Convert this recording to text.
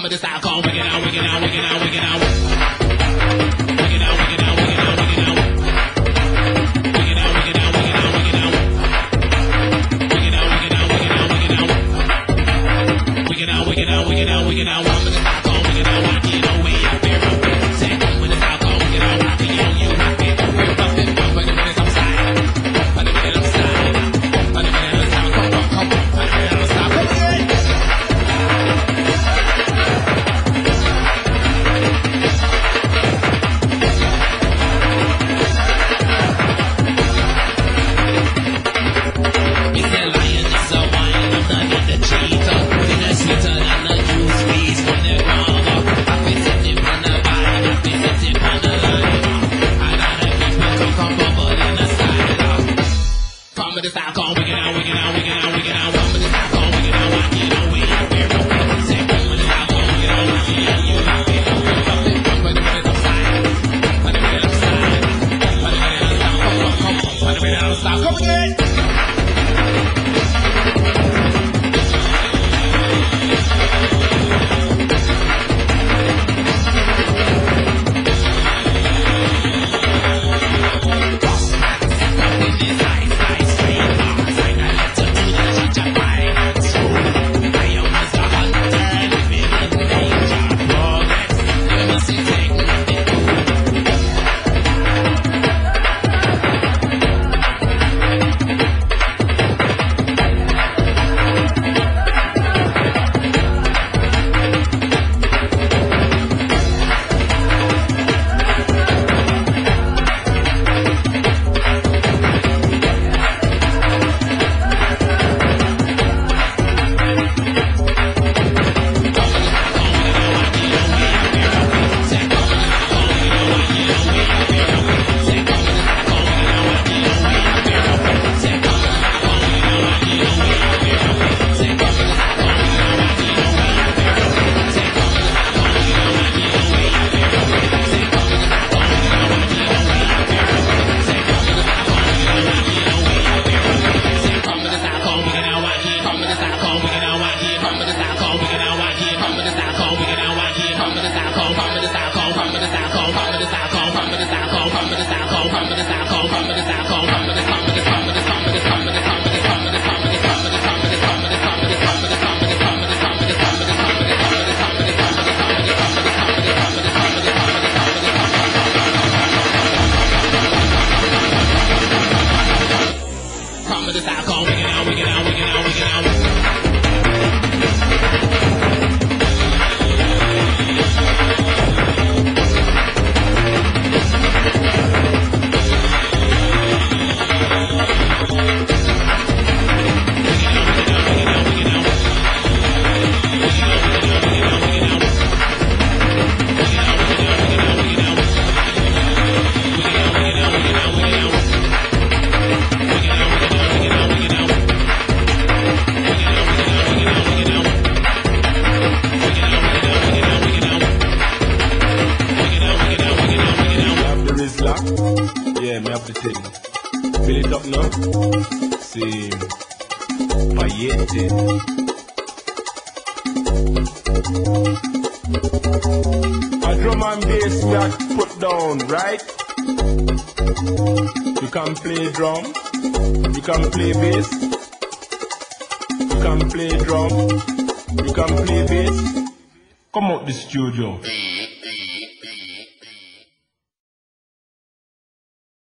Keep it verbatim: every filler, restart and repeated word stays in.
with the style called Wicked Out, Wicked Out, Wicked Out, Wicked Out. Wicked Out, Wicked Out, Wicked Out, Wicked Out. Wicked Out, Wicked Out, Wicked Out, Wicked Out. Wicked Out, Wicked Out, Wicked Out, Wicked Out. Wicked Out, Wicked Out, Wicked Out, Wicked Out. I'm with the style called Wicked Out, rock it away out there, rock it. Say, with the style called Wicked Out, rock it on you, rock it. We're bumping, bumping, but it's upside. But the minute upside. But the minute upside, come on, come on. But the minute upside, come on. Studio.